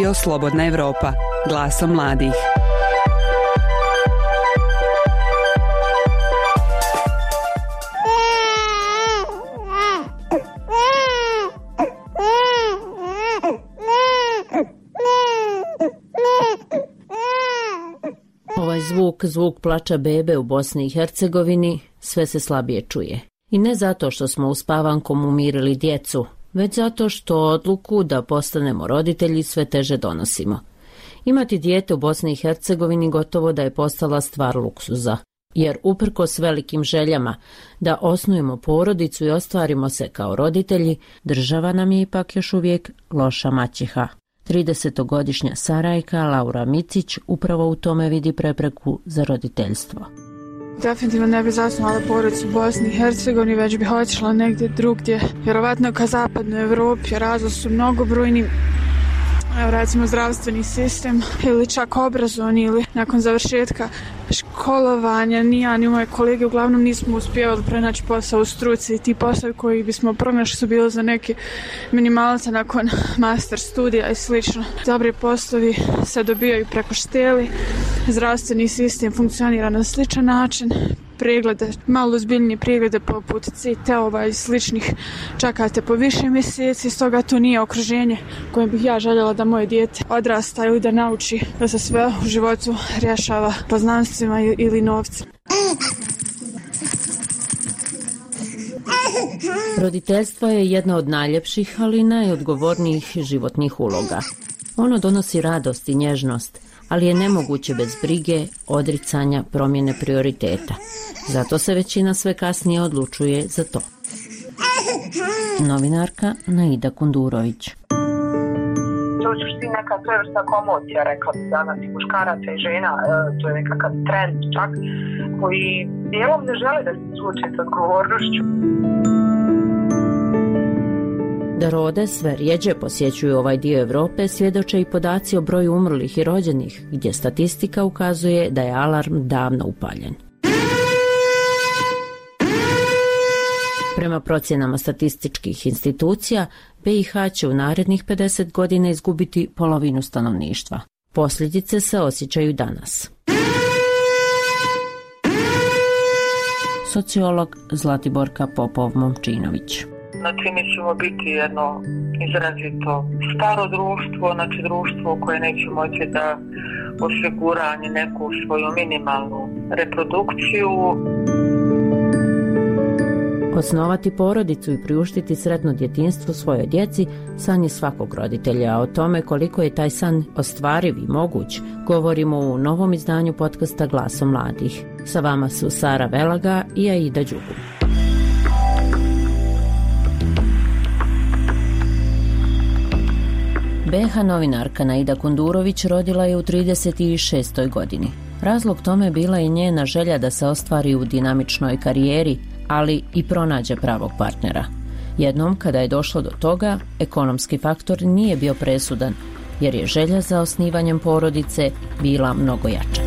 Radio Slobodna Evropa, glasom mladih. Ovaj zvuk plača bebe u Bosni i Hercegovini sve se slabije čuje. I ne zato što smo uspavankom umirili djecu, već zato što odluku da postanemo roditelji sve teže donosimo. Imati dijete u Bosni i Hercegovini gotovo da je postala stvar luksuza, jer uprkos velikim željama da osnujemo porodicu i ostvarimo se kao roditelji, država nam je ipak još uvijek loša maćeha. 30-godišnja Sarajka Laura Micić upravo u tome vidi prepreku za roditeljstvo. Definitivno ne bi zasnovala porodicu u Bosni i Hercegovini, već bi otišla negdje drugdje, vjerovatno ka zapadnoj Evropi. Razlozi su mnogobrojni, recimo zdravstveni sistem ili čak obrazovni, ili nakon završetka školovanja ni ja ni moje kolege uglavnom nismo uspjevali pronaći posao u struci i ti poslovi koji bismo pronašli su bili za neke minimalce nakon master studija i slično. Dobri poslovi se dobijaju preko šteli, zdravstveni sistem funkcionira na sličan način, preglede, malo ozbiljnije preglede poput CT-ova i sličnih čekate po više mjeseci, stoga to nije okruženje kojem bih ja željela da moje dijete odrasta ili da nauči da se sve u životu rješava poznanstvima ili novcem. Roditeljstvo je jedna od najljepših, ali i najodgovornijih životnih uloga. Ono donosi radost i nježnost, ali je nemoguće bez brige, odricanja, promjene prioriteta. Zato se većina sve kasnije odlučuje za to. Novinarka Naida Kundurović. To je suštini neka svojevrsna komocija, rekla bi danas i muškaraca i žena, to je nekakav trend čak, koji dijelom ne žele da se suoče s odgovornošću. Da rode sve rjeđe posjećuju ovaj dio Europe svjedoče i podaci o broju umrlih i rođenih, gdje statistika ukazuje da je alarm davno upaljen. Prema procjenama statističkih institucija, BiH će u narednih 50 godina izgubiti polovinu stanovništva. Posljedice se osjećaju danas. Sociolog Zlatiborka Popov-Momčinović. Znači, mi ćemo biti jedno izrazito staro društvo, znači društvo koje neće moći da osigura ni neku svoju minimalnu reprodukciju. Osnovati porodicu i priuštiti sretno djetinjstvo svojoj djeci san je svakog roditelja, a o tome koliko je taj san ostvariv i moguć govorimo u novom izdanju podcasta Glasom mladih. Sa vama su Sara Velaga i Aida Đugu. BiH novinarka Naida Kundurović rodila je u 36. godini. Razlog tome bila je njena želja da se ostvari u dinamičnoj karijeri, ali i pronađe pravog partnera. Jednom kada je došlo do toga, ekonomski faktor nije bio presudan, jer je želja za osnivanjem porodice bila mnogo jača.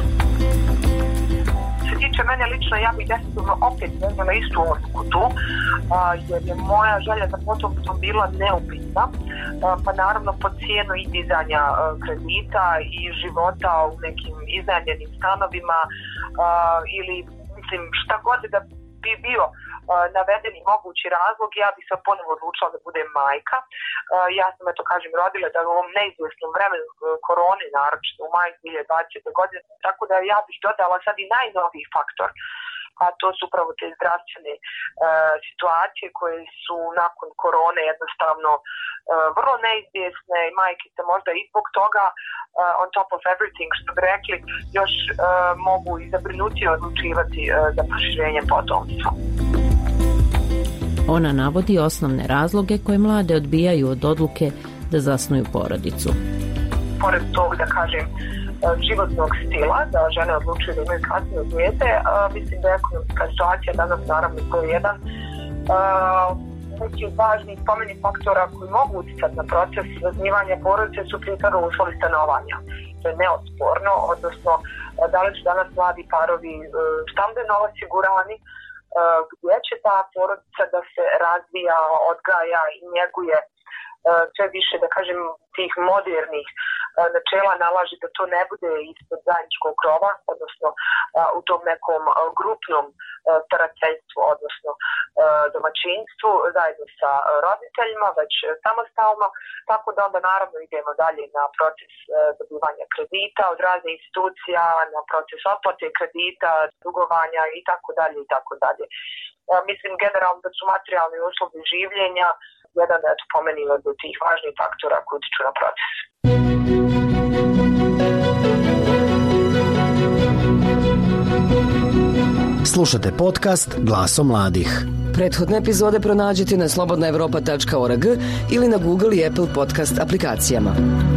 Mene lično, ja bih definitivno opet vezala istu odluku tu, jer je moja želja za potomstvom bila neupitna, pa naravno po cijenu i dizanja kredita i života u nekim iznajmljenim stanovima ili mislim šta god da bi bio navedeni mogući razlog, ja bih se ponovo odlučila da budem majka. Ja sam, eto kažem, rodila da u ovom neizvjesnom vremenu korone, naročito u maju 2020. godine, tako da ja bih dodala sad i najnoviji faktor, a to su upravo te zdravstvene situacije koje su nakon korone jednostavno vrlo neizvjesne i majke se možda i zbog toga on top of everything, što bi rekli, još mogu i zabrinutije odlučivati za proširenje potomstva. Ona navodi osnovne razloge koje mlade odbijaju od odluke da zasnuju porodicu. Pored tog, da kažem, životnog stila, da žene odlučuju da imaju kasnije dijete, mislim da je ekonomska situacija danas naravno to je jedan neki od važnih spomenih faktora koji mogu utjecati na proces zasnivanja porodice su prije uslovi stanovanja. To je neosporno, odnosno da li su danas mladi parovi stambeno osigurani, gdje će ta porodica da se razvija, odgaja i njeguje sve više, da kažem, tih modernih načela nalaže da to ne bude ispod zajedničkog krova, odnosno u tom nekom grupnom starateljstvu, odnosno domaćinstvu zajedno sa roditeljima, već samostalno, tako da onda naravno idemo dalje na proces dobivanja kredita od raznih institucija, na proces otplate kredita, dugovanja i tako dalje i tako dalje. Mislim generalno da su materijalni uslovi življenja jedan po meni od tih važnih faktora koji utiču na proces. Slušate podcast Glasom mladih. Prethodne epizode pronađite na slobodnaevropa.org ili na Google i Apple podcast aplikacijama.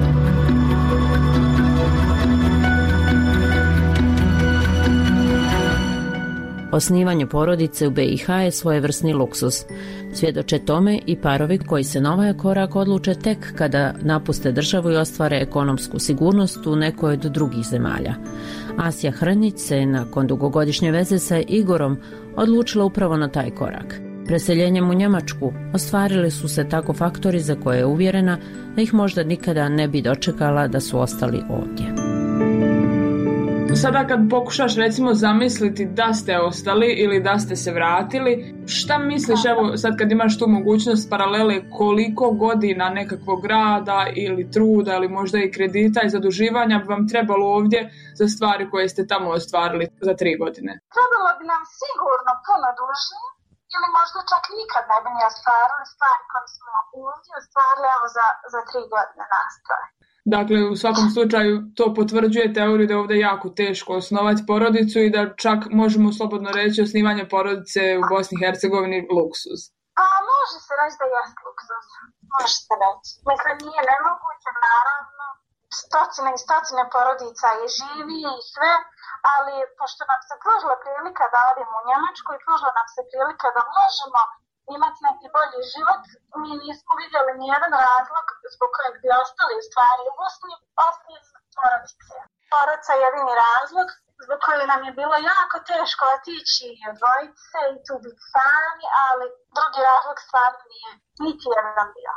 Osnivanje porodice u BiH je svojevrsni luksuz. Svjedoče tome i parovi koji se na ovaj korak odluče tek kada napuste državu i ostvare ekonomsku sigurnost u nekoj od drugih zemalja. Asja Hrnić se nakon dugogodišnje veze sa Igorom odlučila upravo na taj korak. Preseljenjem u Njemačku ostvarili su se tako faktori za koje je uvjerena da ih možda nikada ne bi dočekala da su ostali ovdje. Sada kad pokušaš recimo zamisliti da ste ostali ili da ste se vratili, šta misliš, evo sad kad imaš tu mogućnost paralele, koliko godina nekakvog rada ili truda ili možda i kredita i zaduživanja bi vam trebalo ovdje za stvari koje ste tamo ostvarili za 3 godine? Trebalo bi nam sigurno puno duže ili možda čak nikad ne bi ni ostvarili stvari koje smo ovdje ostvarili za 3 godine nastaje. Dakle, u svakom slučaju to potvrđuje teoriju da je ovdje jako teško osnovati porodicu i da čak možemo slobodno reći osnivanje porodice u Bosni i Hercegovini luksuz. A može se reći da je luksuz, može se reći. Mislim, nije nemoguće, naravno, stotine i stotine porodica je živi i sve, ali pošto nam se pružila prilika da odemo u Njemačku i pružila nam se prilika da možemo imati neki bolji život, mi nismo vidjeli nijedan razlog zbog kojeg bi ostali u stvari u Bosni, osim porodice. Porodica je jedini razlog zbog kojeg nam je bilo jako teško otići i odvojiti se i tu biti sami, ali drugi razlog stvarno nije niti jedan bio.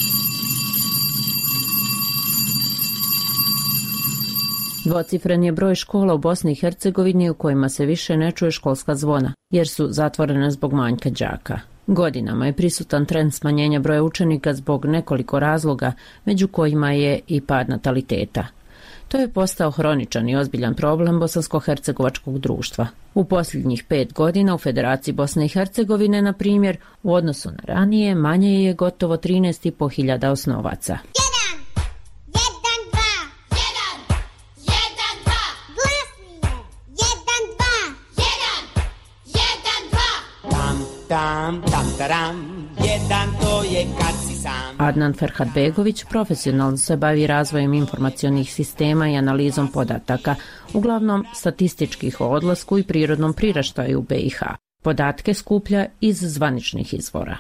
Dvocifren je broj škola u Bosni i Hercegovini u kojima se više ne čuje školska zvona, jer su zatvorene zbog manjka đaka. Godinama je prisutan trend smanjenja broja učenika zbog nekoliko razloga, među kojima je i pad nataliteta. To je postao hroničan i ozbiljan problem bosansko-hercegovačkog društva. U posljednjih 5 godina u Federaciji Bosne i Hercegovine, na primjer, u odnosu na ranije, manje je gotovo 13.500 osnovaca. Adnan Ferhatbegović profesionalno se bavi razvojem informacionih sistema i analizom podataka, uglavnom statističkih o odlasku i prirodnom priraštaju u BiH. Podatke skuplja iz zvaničnih izvora.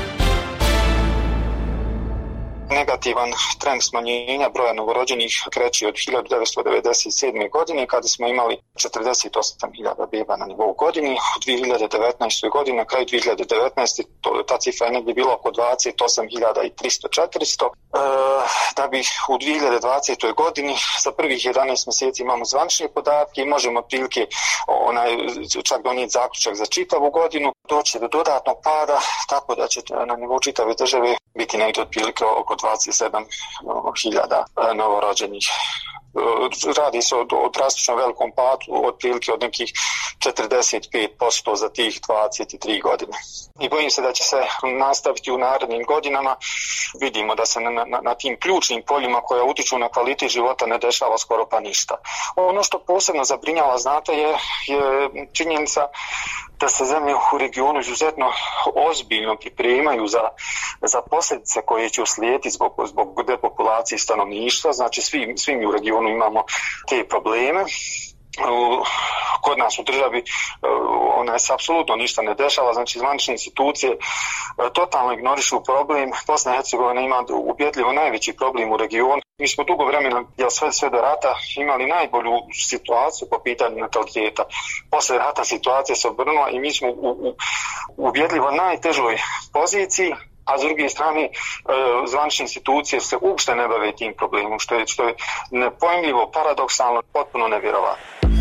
Negativan trend smanjenja broja novorođenih kreće od 1997. godine kada smo imali 48.000 beba na nivou godini. U 2019. godini, na kraju 2019. ta cifra je negdje bila oko 28.300-400. Da bi u 2020. godini za prvih 11 mjeseci imamo zvanične podatke i možemo otprilike čak donijeti zaključak za čitavu godinu. Doći do dodatnog pada, tako da će na nivou čitave države biti negdje otprilike oko 27.000 novorođenih. Radi se o drastično velikom padu, otprilike od nekih 45% za tih 23 godine. I bojim se da će se nastaviti u narednim godinama. Vidimo da se na tim ključnim poljima koja utiču na kvalitet života ne dešava skoro pa ništa. Ono što posebno zabrinjava, znate, je činjenica da se zemlje u regionu izuzetno ozbiljno pripremaju za posljedice koje će uslijediti zbog depopulacije stanovništva. Znači svi mi u regionu imamo te probleme. Kod nas u državi se apsolutno ništa ne dešava, znači zvanične institucije totalno ignorišu problem. Bosna i Hercegovina ima ubjedljivo najveći problem u regionu. Mi smo dugo vremena, sve do rata, imali najbolju situaciju po pitanju nataliteta. Posle rata situacija se obrnula i mi smo u ubjedljivo najtežoj poziciji. a s druge strane zvanične institucije se uopšte ne bave tim problemom, što je nepojmljivo, paradoksalno, potpuno nevjerovatno.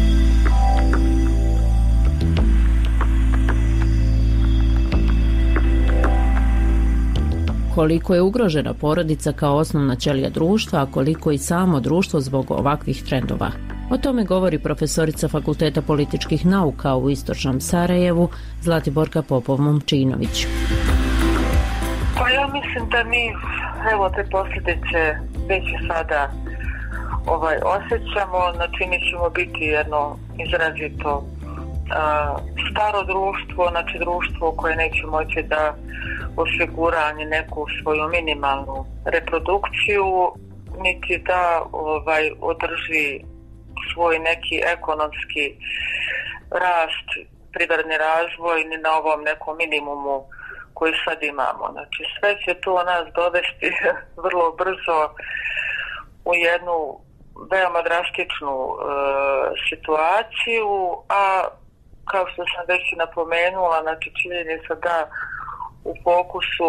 Koliko je ugrožena porodica kao osnovna ćelija društva, a koliko i samo društvo zbog ovakvih trendova. O tome govori profesorica Fakulteta političkih nauka u Istočnom Sarajevu Zlatiborka Popov-Momčinović. Pa ja mislim da mi te posljedice već sada osjećamo, znači mi ćemo biti jedno izrazito staro društvo, znači društvo koje neće moći da osigura ni neku svoju minimalnu reprodukciju, niti da održi svoj neki ekonomski rast, privredni razvoj ni na ovom nekom minimumu koji sad imamo. Znači sve će to nas dovesti vrlo brzo u jednu veoma drastičnu situaciju, a kao što sam već napomenula, znači činjenica da u fokusu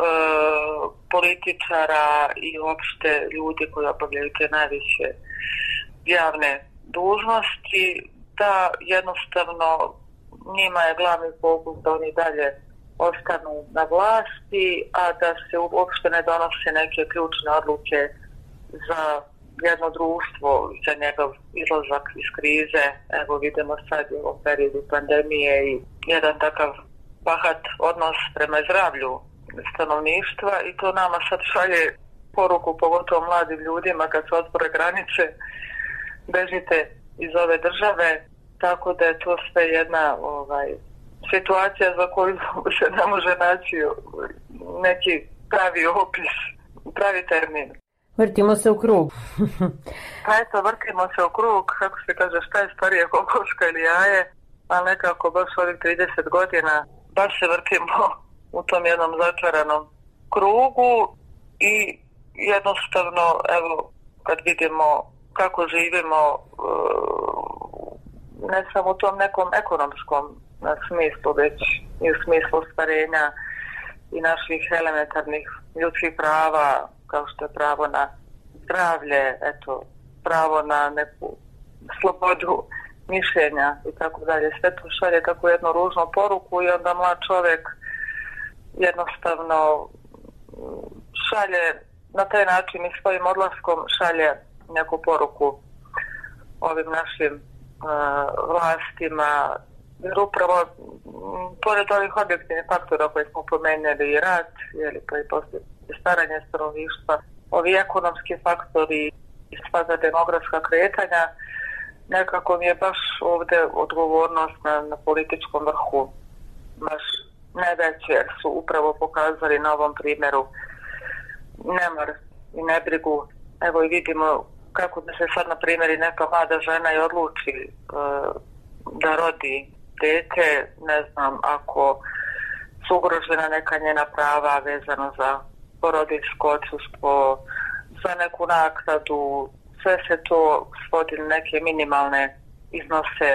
političara i uopšte ljudi koji obavljaju te najviše javne dužnosti, da jednostavno njima je glavni fokus da oni dalje ostanu na vlasti, a da se uopšte ne donose neke ključne odluke za jedno društvo, za njegov izlazak iz krize. Evo vidimo sad u ovom periodu pandemije i jedan takav bahat odnos prema zdravlju stanovništva, i to nama sad šalje poruku, pogotovo mladim ljudima, kad se otvore granice, bežite iz ove države, tako da je to sve jedna situacija za koju se ne može naći neki pravi opis, pravi termin. Vrtimo se u krug. Pa eto, vrtimo se u krug, kako se kaže, šta je starije, kokoška ili jaje, a nekako baš ovih 30 godina baš se vrtimo u tom jednom začaranom krugu i jednostavno, evo, kad vidimo kako živimo, ne samo u tom nekom ekonomskom smislu, već i u smislu ostvarenja i naših elementarnih ljudskih prava, kao što je pravo na zdravlje, pravo na neku slobodu mišljenja i tako dalje. Sve to šalje tako jednu ružnu poruku i onda mlad čovjek jednostavno šalje na taj način i svojim odlaskom šalje neku poruku ovim našim vlastima, jer upravo pored ovih objektivnih faktora koje smo pomenuli, i rat, pa i poslije staranje stanovništva, ovi ekonomski faktori i sva ta demografska kretanja, nekako mi je baš ovdje odgovornost na političkom vrhu baš najveće, jer su upravo pokazali na ovom primjeru nemar i nebrigu. Evo i vidimo kako da se sad, na primjer, i neka mlada žena i odluči da rodi dete, ne znam, ako su ugrožena neka njena prava vezano za porodiljsko odsustvo, za neku naknadu, sve se to svodi na neke minimalne iznose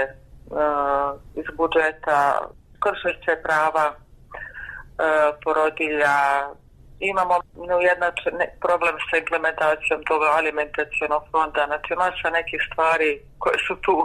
iz budžeta, kršeće prava porodilja. Imamo neujednačen problem sa implementacijom toga alimentacionog fonda, znači masa nekih stvari koje su tu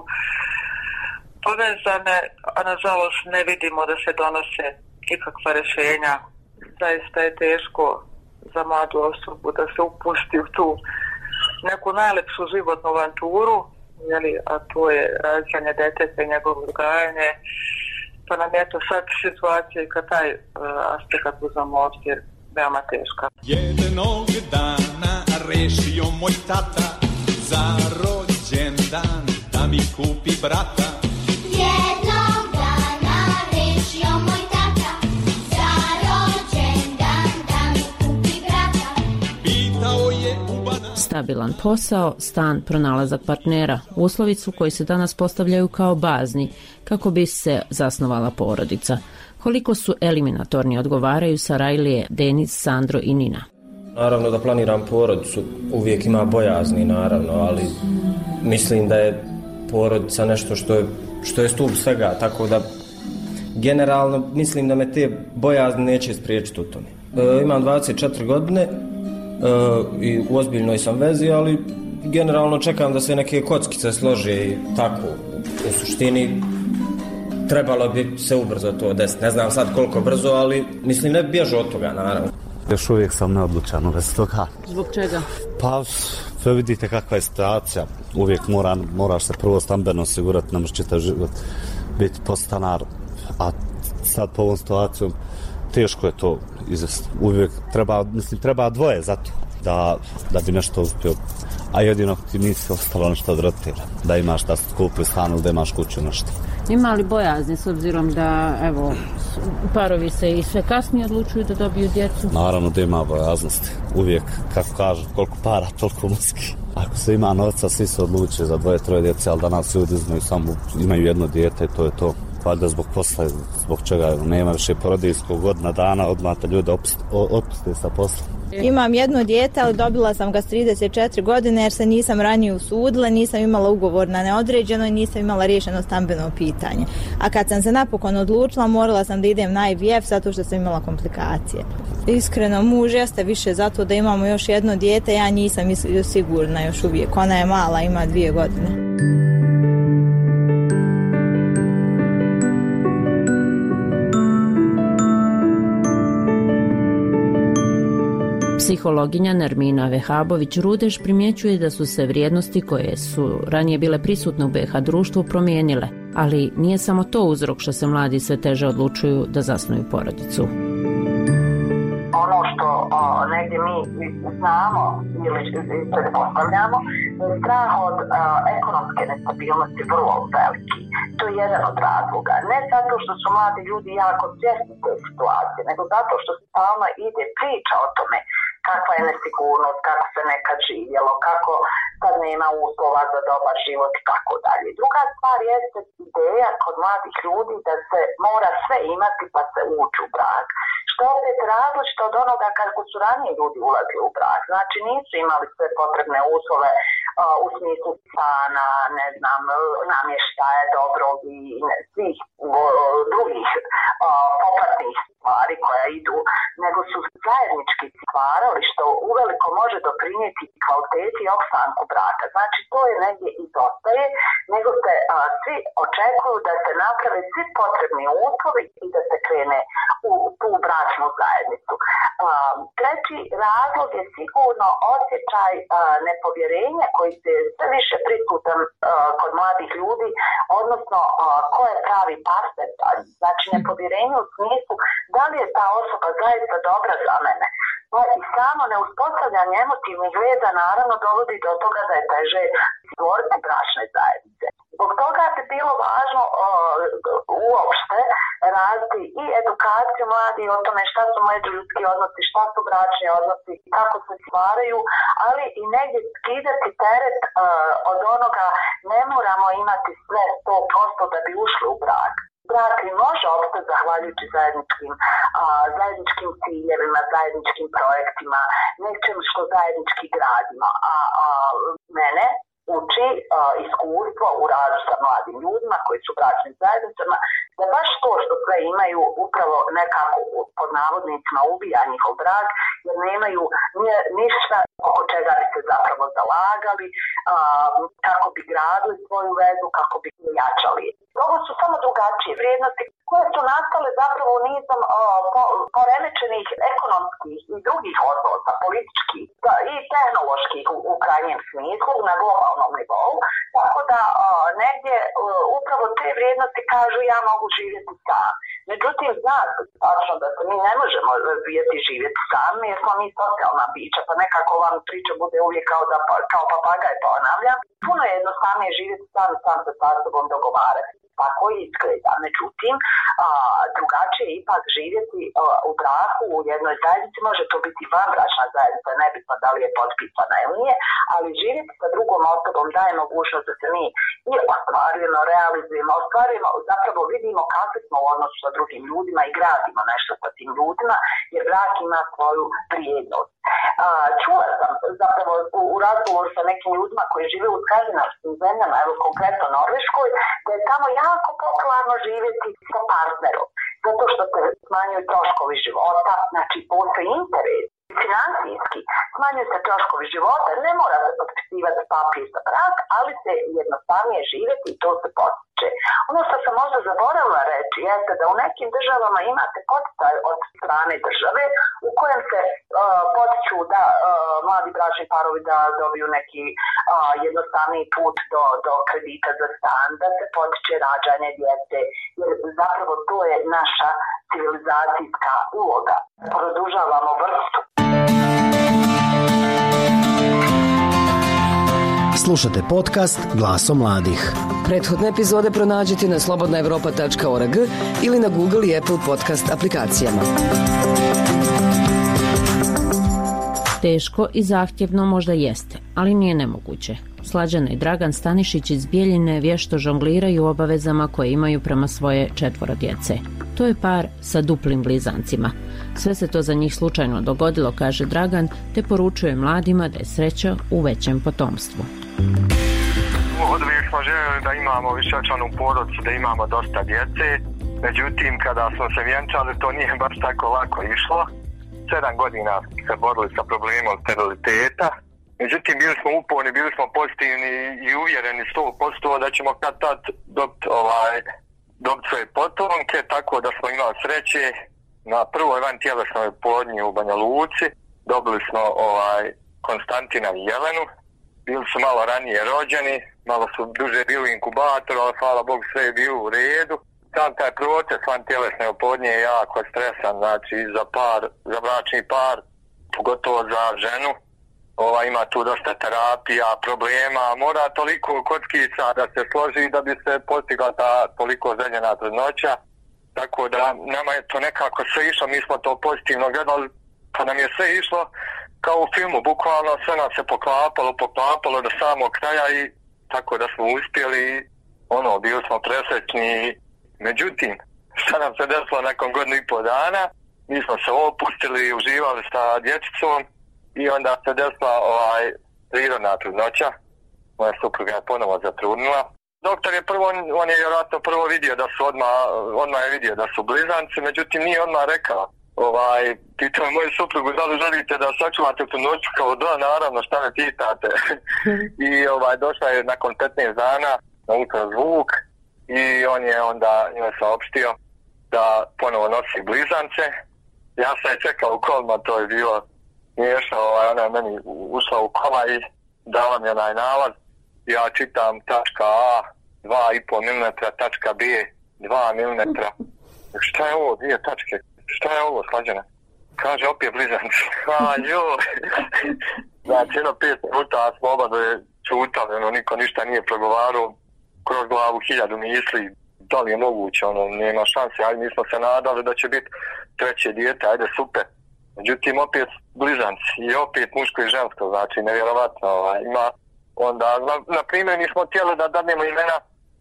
povezane, a nažalost ne vidimo da se donose ikakva rješenja. Zaista je teško za mladu osobu da se upusti u tu neku najlepšu životnu avanturu, a to je rađanje deteta i njegovo odgajanje, pa nam je to sad situacija i kad taj aspekt uzamo obzir veoma teška. Jednog dana rešio moj tata za rođendan da mi kupi brata. Jednog dana rešio moj tata za rođendan da mi kupi brata. Pitao je ubana. Stabilan posao, stan, pronalazak partnera, uslovi su koji se danas postavljaju kao bazni kako bi se zasnovala porodica. Koliko su eliminatorni odgovaraju Sarajlije, Denis, Sandro i Nina. Naravno da planiram porodicu, uvijek ima bojazni naravno, ali mislim da je porodica nešto što je stup svega, tako da generalno mislim da me te bojazni neće spriječiti u tome. Imam 24 godine i u ozbiljnoj sam vezi, ali generalno čekam da se neke kockice slože i tako. U suštini trebalo bi se ubrzo to desiti. Ne znam sad koliko brzo, ali mislim ne bježu od toga, naravno. Još uvijek sam neodlučan u vezi toga. Zbog čega? Pa, sve vidite kakva je situacija. Uvijek moraš se prvo stambeno osigurati, ne možeš čitav život biti podstanar. A sad po ovom situacijom teško je to izvesti. Uvijek treba dvoje za to da bi nešto uspio. A jedino ti nisi ostalo nešto od roditelja. Da imaš da kupi stan ili da imaš kuću nešto. Ima li bojazni s obzirom da, evo, parovi se i sve kasnije odlučuju da dobiju djecu? Naravno da ima bojaznosti. Uvijek, kako kažu, koliko para, toliko muski. Ako se ima novca, svi se odlučuju za 2-3 djece, ali danas ljudi imaju jedno dijete i to je to. Valjda zbog posla, zbog čega nema više porodiljskog godina dana, odmah te ljude otpuste sa posla. Imam jedno dijete, ali dobila sam ga s 34 godine jer se nisam ranije usudila, nisam imala ugovor na neodređeno i nisam imala riješeno stambeno pitanje. A kad sam se napokon odlučila, morala sam da idem na IVF zato što sam imala komplikacije. Iskreno, muž jeste više zato da imamo još jedno dijete, ja nisam sigurna još uvijek. Ona je mala, ima 2 godine. Psihologinja Nermina Vehabović-Rudeš primjećuje da su se vrijednosti koje su ranije bile prisutne u BiH društvu promijenile, ali nije samo to uzrok što se mladi sve teže odlučuju da zasnuju porodicu. Ono što negdje mi znamo ili pretpostavljamo, strah od ekonomske nestabilnosti vrlo veliki. To je jedan od razloga. Ne zato što su mladi ljudi jako svjesni te situacije, nego zato što stalno ide priča o tome kakva je nesigurnost, kako se nekad živjelo, kako sad nema uslova za dobar život i tako dalje. Druga stvar jeste ideja kod mladih ljudi da se mora sve imati pa se ući u brak. Što opet različito od onoga kako su ranije ljudi ulazili u brak. Znači nisu imali sve potrebne uslove u smislu stana, ne znam, namještaja dobrog i svih drugih popratnih stvari koja idu, nego su zajednički stvarali što uveliko može doprinijeti kvaliteti i opstanku braka. Znači to je negdje izostaje, nego se svi očekuju da se naprave svi potrebni uslovi i da se krene u tu bračnu zajednicu. Treći razlog je sigurno osjećaj nepovjerenja koji se sve više prisutan kod mladih ljudi, odnosno ko je pravi partner. Znači nepovjerenje u smislu da li je ta osoba zaista dobra za mene. I samo neuspostavljanje emotivnih veza naravno dovodi do toga da je teže stvoriti bračne zajednice. Zbog toga bi bilo važno uopšte raditi i edukaciju mladih o tome šta su međuljudski odnosi, šta su bračni odnosi, kako se stvaraju, ali i negdje skidati teret od onoga ne moramo imati sve 100% da bi ušli u brak. Brak može opstati zahvaljujući zajedničkim ciljevima, zajedničkim projektima, nečem što zajednički gradimo. A mene uči iskustvo u radu sa mladim ljudima koji su u bračnim zajednicama, da baš to što sve imaju upravo nekako pod navodnicima ubija njihov brak, jer nemaju ništa oko čega bi se zapravo zalagali, kako bi gradili svoju vezu, kako bi jačali. Ovo su samo drugačije vrijednosti koje su nastale zapravo nizom poremećenih ekonomskih i drugih odnosa, političkih i tehnoloških u krajnjem smislu na globalnom nivou. Tako da negdje upravo te vrijednosti kažu ja mogu živjeti sam. Međutim, znate tačno da se mi ne možemo razvijeti živjeti sami jer smo mi socijalna bića, pa nekako vam priča bude uvijek kao papagaj ponavljam. Puno je jednostavnije živjeti sam se sa sobom dogovarati. Tako i izgleda. Međutim, drugačije je ipak živjeti u braku, u jednoj zajednici, može to biti vanbračna zajednica, nebitno da li je potpisana ili nije, ali živjeti sa drugom osobom daje mogućnost da se mi i ostvarujemo, realizujemo, zapravo vidimo kakvi smo u odnosu sa drugim ljudima i gradimo nešto sa tim ljudima, jer brak ima svoju vrijednost. Čula sam zapravo u razgovoru sa nekim ljudima koji žive u skandinavskim zemljama, evo konkretno Norveškoj, da je tamo jako popularno živjeti sa partnerom. zato što se smanjuju troškovi života, znači postoji interes. Financijski smanjuju se troškovi života, ne mora se potpisivati papir za brak, ali se jednostavnije živjeti i to se potiče. Ono što sam možda zaboravila reći jeste da u nekim državama imate poticaj od strane države u kojem se potiču da mladi bračni parovi da dobiju neki jednostavniji put do kredita za stan, da se potiče rađanje djece, jer zapravo to je naša civilizacijska uloga. Produžavamo vrstu. Slušate podcast Glasom mladih. Prethodne epizode pronađite na slobodnaevropa.org ili na Google i Apple podcast aplikacijama. Teško i zahtjevno možda jeste, ali nije nemoguće. Slađana i Dragan Stanišić iz Bijeljine vješto žongliraju obavezama koje imaju prema svoje 4 djece. To je par sa duplim blizancima. Sve se to za njih slučajno dogodilo, kaže Dragan, te poručuje mladima da je sreća u većem potomstvu. Od uvijek smo željeli da imamo višečlanu porodicu, da imamo dosta djece. Međutim, kada smo se vjenčali, to nije baš tako lako išlo. 7 godina se borili sa problemom steriliteta. Međutim, bili smo uporni, bili smo pozitivni i uvjereni 100% da ćemo kad tad dobiti svoje potomke, tako da smo imali sreće. Na prvoj vantjelesnoj oplodnji u Banja Luci dobili smo Konstantina i Jelenu. Bili su malo ranije rođeni, malo su duže bili u inkubatoru, ali hvala Bogu sve je bilo u redu. Sam taj proces vantjelesne oplodnje je jako stresan, znači za bračni par, pogotovo za ženu. Ima tu dosta terapija, problema, mora toliko kockica da se složi da bi se postigla ta toliko željena trudnoća. Tako da nama je to nekako sve išlo, mi smo to pozitivno gledali, pa nam je sve išlo kao u filmu, bukvalno sve nam se poklapalo do samog kraja i tako da smo uspjeli, bili smo presrećni. Međutim, šta nam se desilo nakon 1,5 dana, mi smo se opustili, uživali sa dječicom i onda se desila prirodna trudnoća. Moja supruga je ponovo zatrudnila. Doktor je on je vjerojatno prvo vidio da su odmah je vidio da su blizanci, međutim nije odmah rekao. Pitao je moju suprugu da li želite da sačuvate trudnoću, kao da, naravno, šta me pitate. I došla je nakon 15 dana na ultrazvuk i on je onda njoj saopštio da ponovo nosi blizance. Ja sam je čekao u kolima, to je bilo smiješno, ona je meni ušla u kola i dala mi onaj nalaz. Ja čitam tačka A 2,5 mm, tačka B 2 mm. Šta je ovo, 2 tačke? Šta je ovo, Slađana? Kaže, opet blizanci. Znači, 5 minuta smo oba čutali, niko ništa nije progovarao, kroz glavu 1000 misli, da li je moguće, nema šanse, ajde, mi smo se nadali da će biti 3. dijete, ajde, super. Međutim, opet blizanci i opet muško i žensko, znači, nevjerovatno, ima. Onda, na primjer, mi smo htjeli da dadnemo imena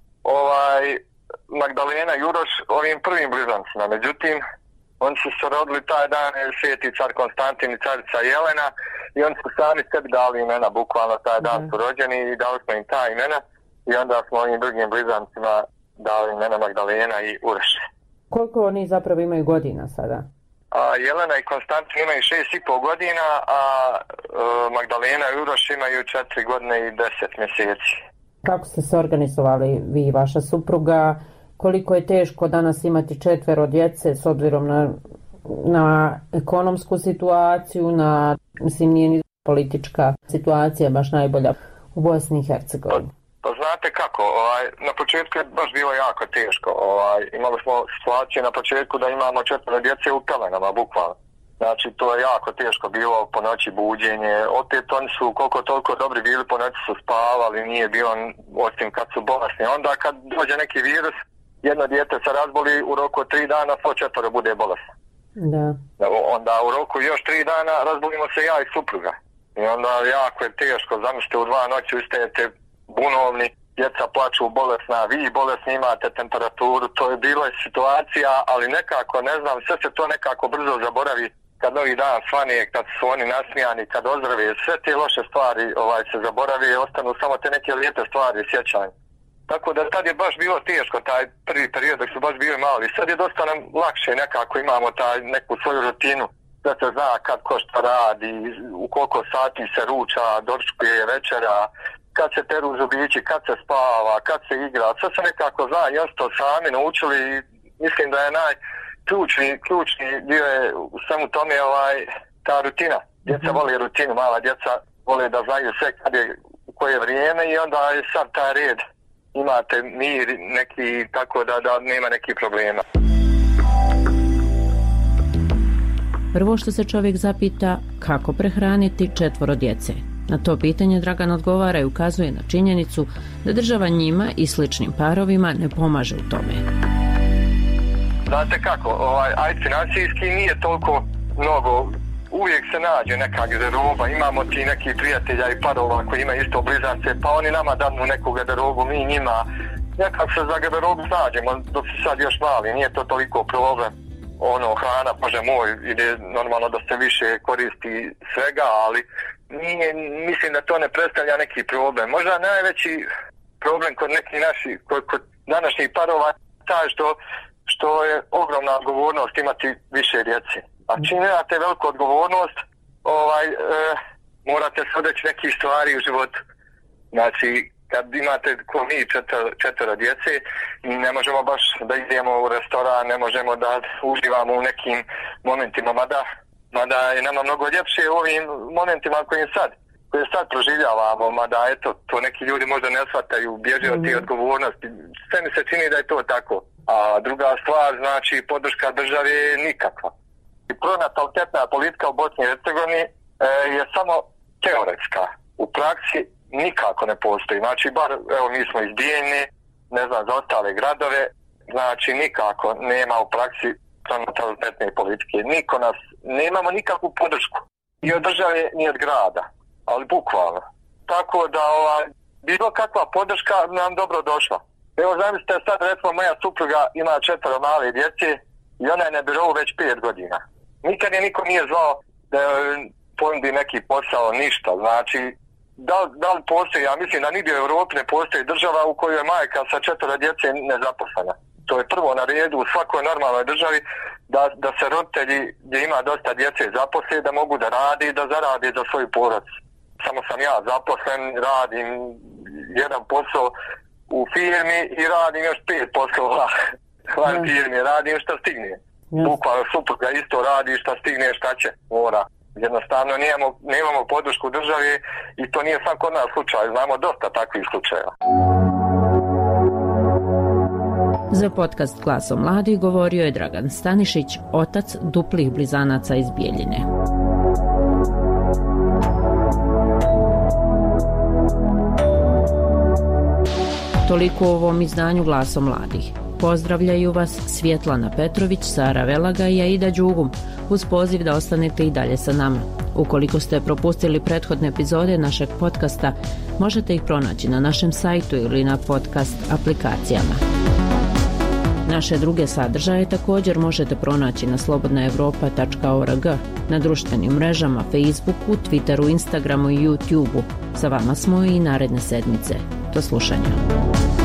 Magdalena i Uroš ovim prvim blizancima. Međutim, oni su se rodili taj dan, sveti car Konstantin i carica Jelena, i oni su sami sebi dali imena, bukvalno taj dan su rođeni i dali smo im ta imena i onda smo ovim drugim blizancima dali imena Magdalena i Uroš. Koliko oni zapravo imaju godina sada? Jelena i Konstantin imaju 6,5 godina, a Magdalena i Uroš imaju 4 godine i 10 mjeseci. Kako ste se organizovali vi i vaša supruga? Koliko je teško danas imati 4 djece s obzirom na ekonomsku situaciju, nije ni politička situacija baš najbolja u Bosni i Hercegovini? Pa znate kako, na početku je baš bilo jako teško. Imali smo situaciju na početku da imamo 4 djece u pelenama, bukvalno. Znači, to je jako teško bilo, po noći buđenje. Opet oni su koliko toliko dobri bili, po noći su spavali, nije bilo, osim kad su bolesni. Onda kad dođe neki virus, jedno dijete se razboli, u roku 3 dana svo 4 bude bolesno. Da. Onda u roku još 3 dana razbolimo se ja i supruga. I onda jako je teško, zamislite, u 2 noći ustajete bunovni, djeca plaču bolesna, vi bolesni imate temperaturu, to je bila situacija, ali nekako, ne znam, sve se to nekako brzo zaboravi kad novi dan svane, kad su oni nasmijani, kad ozdrave, sve te loše stvari se zaborave i ostanu samo te neke lijepe stvari sjećanja. Tako da tad je baš bilo teško, taj prvi period dok su baš bili mali. Sad je dosta nam lakše, nekako imamo taj neku svoju rutinu, da se zna kad ko šta radi, u koliko sati se ruča, doručkuje, večera, kad se teru zubići, kad se spava, kad se igra. Sve se nekako zna, jasno sami naučili i mislim da je ključni dio je u svemu tome ta rutina. Djeca vole rutinu, mala djeca vole da znaju sve kad je u koje vrijeme i onda je sad taj red. Imate mir neki, tako da nema nekih problema. Prvo što se čovjek zapita, kako prehraniti 4 djece. Na to pitanje Dragan odgovara i ukazuje na činjenicu da država njima i sličnim parovima ne pomaže u tome. Znate kako, financijski nije toliko mnogo. Uvijek se nađe neka garderoba, imamo ti neki prijatelja i parova koji imaju isto blizance, pa oni nama danu neku garderobu, mi njima. Nekako se za garderobu nađemo, dok se sad još mali, nije to toliko problem. Hrana, bože moj, ide normalno da se više koristi svega, ali mislim da to ne predstavlja neki problem. Možda najveći problem kod nekih kod današnjih parova taj što je ogromna odgovornost imati više djece. A čim imate veliku odgovornost, morate se odreći nekih stvari u životu. Znači, kad imate ko mi 4 djece, ne možemo baš da idemo u restoran, ne možemo da uživamo u nekim momentima, mada je nama mnogo ljepše u ovim momentima koje sad proživljavamo, mada eto, to neki ljudi možda ne shvataju, bježe od tih odgovornosti. Sve mi se čini da je to tako. A druga stvar, znači, podrška države je nikakva. Pronatalitetna politika u Bosni i Hercegovini je samo teoretska. U praksi nikako ne postoji. Znači, mi smo iz Bijeljne, ne znam za ostale gradove, znači nikako nema u praksi pronatalitetne politike. Nemamo nikakvu podršku. I od države, ni od grada. Ali bukvalno. Tako da bilo kakva podrška nam dobro došla. Evo, zamislite sad, recimo, moja supruga ima 4 male djece i ona je na birovu već 5 godina. Nikad je niko nije zvao da ponudi neki posao, ništa. Znači, da li postoji, ja mislim da nigdje u Europi ne postoji država u kojoj je majka sa 4 djece nezaposlena. To je prvo na redu u svakoj normalnoj državi da se roditelji gdje ima dosta djece zaposle, da mogu da radi i da zaradi za svoju porodicu. Samo sam ja zaposlen, radim jedan posao u firmi i radim još 5 poslova van firmi, radim što stigne. Bukvalno supruga isto radi šta stigne, šta će, mora. Jednostavno nemamo podršku države i to nije sam kod nas slučaj, znamo dosta takvih slučajeva. Za podcast Glasom mladih govorio je Dragan Stanišić, otac duplih blizanaca iz Bijeljine. Toliko u ovom izdanju Glasom mladih. Pozdravljaju vas Svjetlana Petrović, Sara Velaga i Aida Đugum, uz poziv da ostanete i dalje sa nama. Ukoliko ste propustili prethodne epizode našeg podcasta, možete ih pronaći na našem sajtu ili na podcast aplikacijama. Naše druge sadržaje također možete pronaći na slobodnaevropa.org, na društvenim mrežama Facebooku, Twitteru, Instagramu i YouTubeu. Sa vama smo i naredne sedmice. Do slušanja.